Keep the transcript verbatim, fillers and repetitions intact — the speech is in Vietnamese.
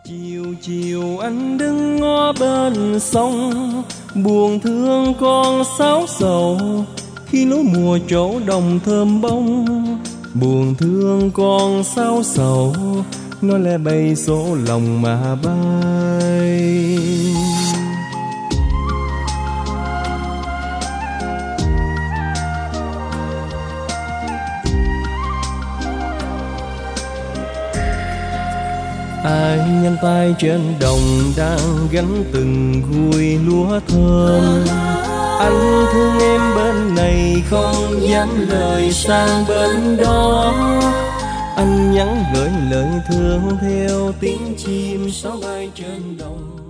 Chiều chiều anh đứng ngó bên sông, buồn thương con sáo sầu khi lúa mùa trổ đồng thơm bông. Buồn thương con sáo sầu, nó lẽ bay số lòng mà bay. Ai nhanh tay trên đồng đang gánh từng gùi lúa thơm. Anh thương em bên này không dám lời sang bên đó. Anh nhắn gửi lời thương theo tiếng chim sáo bay trên đồng.